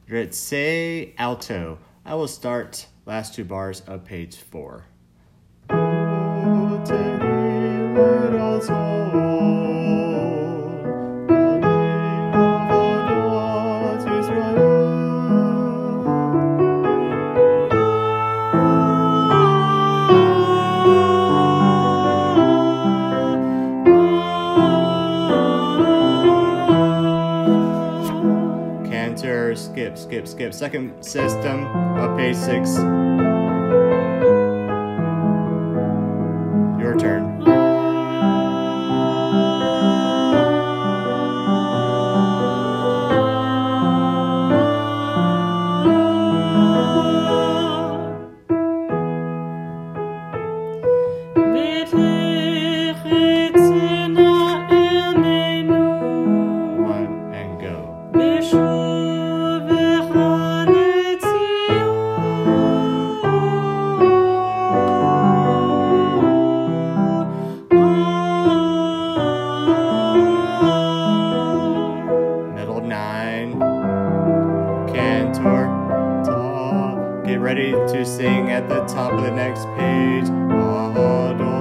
Ritse alto. I will start last two bars of page 4. Cantor, skip. Second system of page 6. Your turn. One and go. Middle 9. Cantor. Ta. Get ready to sing at the top of the next page. Adore.